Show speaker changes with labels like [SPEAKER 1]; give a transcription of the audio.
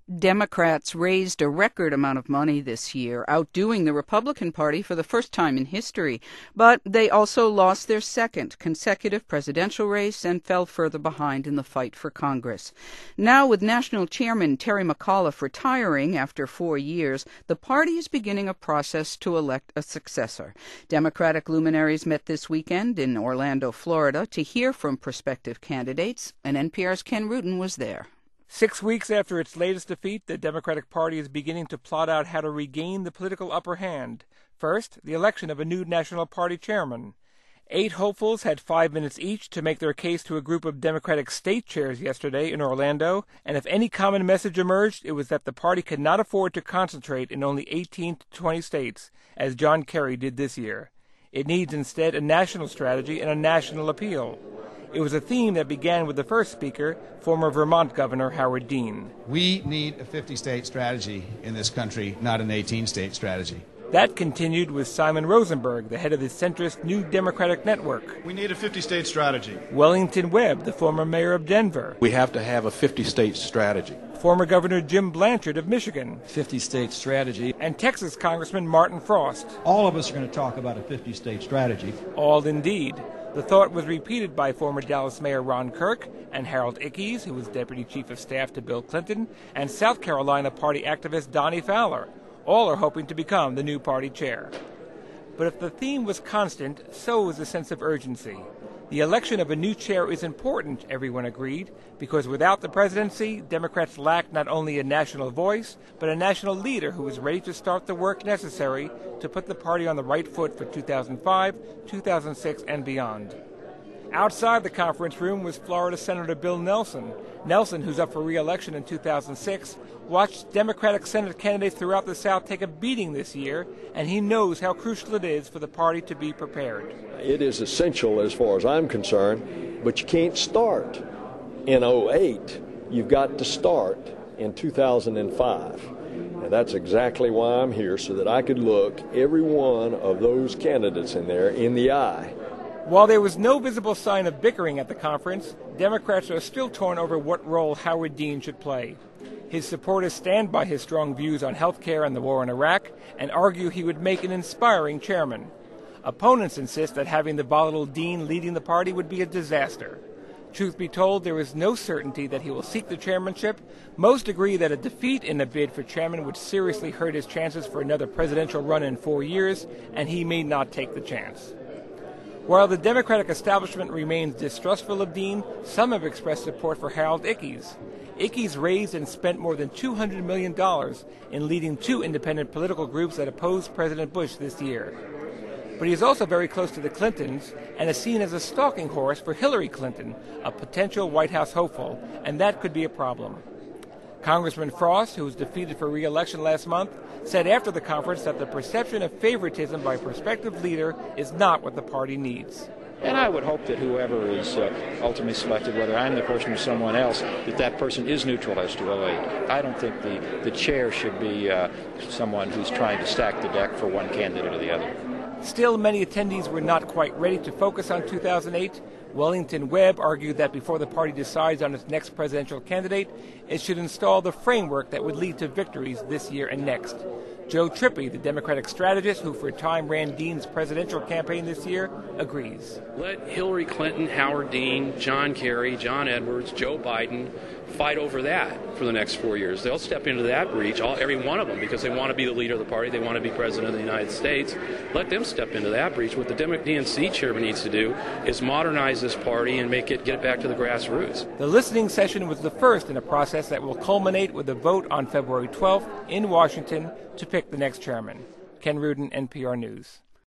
[SPEAKER 1] Democrats raised a record amount of money this year, outdoing the Republican Party for the first time in history. But they also lost their second consecutive presidential race and fell further behind in the fight for Congress. Now, with National Chairman Terry McAuliffe retiring after 4 years, the party is beginning a process to elect a successor. Democratic luminaries met this weekend in Orlando, Florida, to hear from prospective candidates, and NPR's Ken Rudin was there.
[SPEAKER 2] 6 weeks after its latest defeat, the Democratic Party is beginning to plot out how to regain the political upper hand. First, the election of a new National Party chairman. 8 hopefuls had 5 minutes each to make their case to a group of Democratic state chairs yesterday in Orlando, and if any common message emerged, it was that the party could not afford to concentrate in only 18 to 20 states, as John Kerry did this year. It needs instead a national strategy and a national appeal. It was a theme that began with the first speaker, former Vermont Governor Howard Dean.
[SPEAKER 3] We need a 50-state strategy in this country, not an 18-state strategy.
[SPEAKER 2] That continued with Simon Rosenberg, the head of the centrist New Democratic Network.
[SPEAKER 4] We need a 50-state strategy.
[SPEAKER 2] Wellington Webb, the former mayor of Denver.
[SPEAKER 5] We have to have a 50-state strategy.
[SPEAKER 2] Former Governor Jim Blanchard of Michigan.
[SPEAKER 6] 50-state strategy.
[SPEAKER 2] And Texas Congressman Martin Frost.
[SPEAKER 7] All of us are going to talk about a 50-state strategy.
[SPEAKER 2] All indeed. The thought was repeated by former Dallas Mayor Ron Kirk and Harold Ickes, who was Deputy Chief of Staff to Bill Clinton, and South Carolina Party activist Donnie Fowler. All are hoping to become the new party chair. But if the theme was constant, so was the sense of urgency. The election of a new chair is important, everyone agreed, because without the presidency, Democrats lack not only a national voice, but a national leader who is ready to start the work necessary to put the party on the right foot for 2005, 2006, and beyond. Outside the conference room was Florida Senator Bill Nelson. Nelson, who's up for re-election in 2006, watched Democratic Senate candidates throughout the South take a beating this year, and he knows how crucial it is for the party to be prepared.
[SPEAKER 8] It is essential as far as I'm concerned, but you can't start in 2008. You've got to start in 2005. And that's exactly why I'm here, so that I could look every one of those candidates in there in the eye.
[SPEAKER 2] While there was no visible sign of bickering at the conference, Democrats are still torn over what role Howard Dean should play. His supporters stand by his strong views on health care and the war in Iraq and argue he would make an inspiring chairman. Opponents insist that having the volatile Dean leading the party would be a disaster. Truth be told, there is no certainty that he will seek the chairmanship. Most agree that a defeat in the bid for chairman would seriously hurt his chances for another presidential run in 4 years, and he may not take the chance. While the Democratic establishment remains distrustful of Dean, some have expressed support for Harold Ickes. Ickes raised and spent more than $200 million in leading 2 independent political groups that opposed President Bush this year. But he is also very close to the Clintons and is seen as a stalking horse for Hillary Clinton, a potential White House hopeful, and that could be a problem. Congressman Frost, who was defeated for re-election last month, said after the conference that the perception of favoritism by a prospective leader is not what the party needs.
[SPEAKER 9] And I would hope that whoever is ultimately selected, whether I'm the person or someone else, that person is neutral as to 08. I don't think the chair should be someone who's trying to stack the deck for one candidate or the other.
[SPEAKER 2] Still, many attendees were not quite ready to focus on 2008. Wellington Webb argued that before the party decides on its next presidential candidate, it should install the framework that would lead to victories this year and next. Joe Trippi, the Democratic strategist who for a time ran Dean's presidential campaign this year, agrees.
[SPEAKER 10] Let Hillary Clinton, Howard Dean, John Kerry, John Edwards, Joe Biden fight over that for the next 4 years. They'll step into that breach, every one of them, because they want to be the leader of the party. They want to be president of the United States. Let them step into that breach. What the DNC chairman needs to do is modernize this party and get it back to the grassroots.
[SPEAKER 2] The listening session was the first in a process that will culminate with a vote on February 12th in Washington to pick the next chairman. Ken Rudin, NPR News.